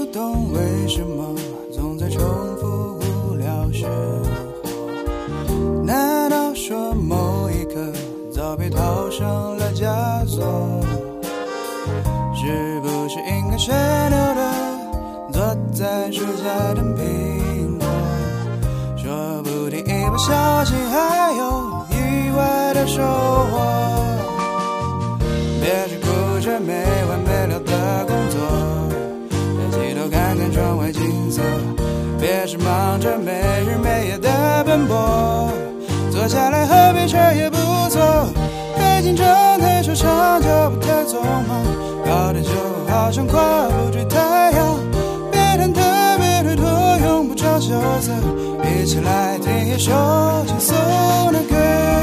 懂为什么总在重复无聊生活，难道说某一刻早被套上了枷锁？是不是应该吹牛的坐在树下等苹果，说不定一不小心还有意外的收获。别是顾着没完没了的工作，抬起头看看窗外景色，别是忙着没日没夜的奔波，坐下来喝杯茶也不错，太紧张太惆怅脚步太匆忙，搞得就好像跨不追太阳，别忐忑别推脱用不着羞涩，一起来听一首轻松的歌。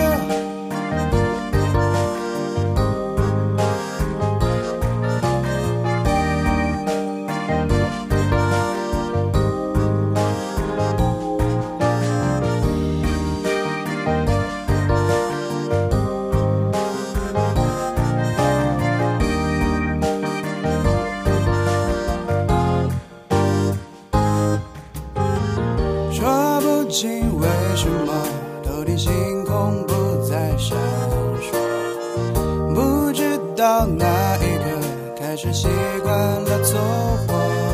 说不清为什么头顶星空不再闪烁，不知道哪一刻开始习惯了凑合，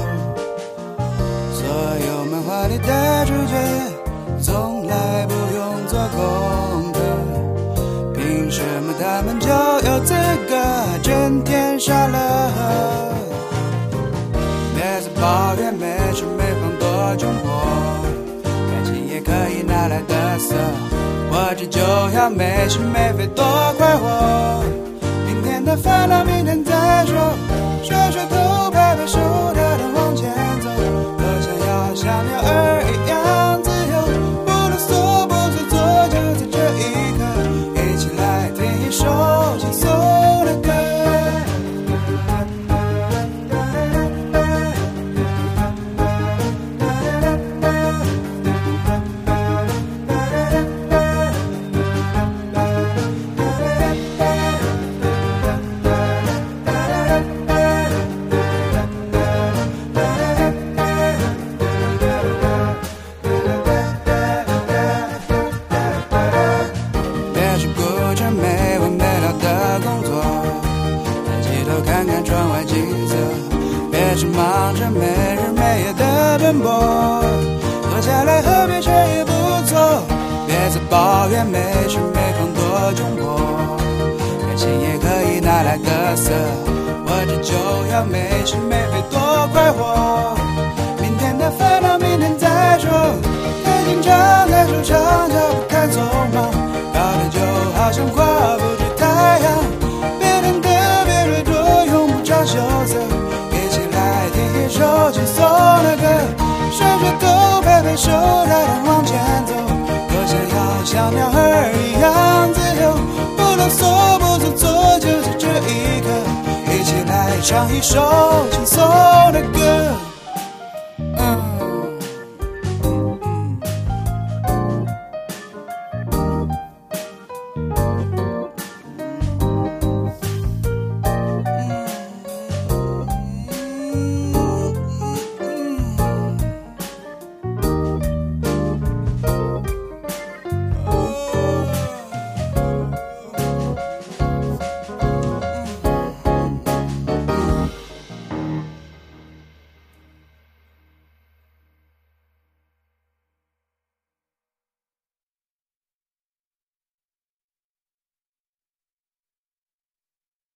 所有漫画里的主角从来不用做功课，凭什么他们就有资格整天傻乐呵？别再抱怨没吃没饭多窘迫，也可以拿来得瑟，活着就要没心没肺多快活，明天的烦恼明天再说，甩甩头拍拍手大胆往前走，我想要像鸟儿一样自由，不啰嗦不做作，就在这一刻，一起来听一首轻松的歌。别是忙着没日没夜的奔波，坐下来喝杯茶也不错，别再抱怨没吃没饭多窘迫，开心也可以拿来得瑟，活着就要没心没肺多快活，明天的烦恼明天再说，太紧张太惆怅脚步太匆忙，搞得就好像跨不追太阳，别忐忑别推脱用不着羞涩，一首轻松的歌，甩甩头拍拍手大胆往前走，我想要像鸟儿一样自由，不啰嗦不做作，就在这一刻，一起来唱一首轻松的歌。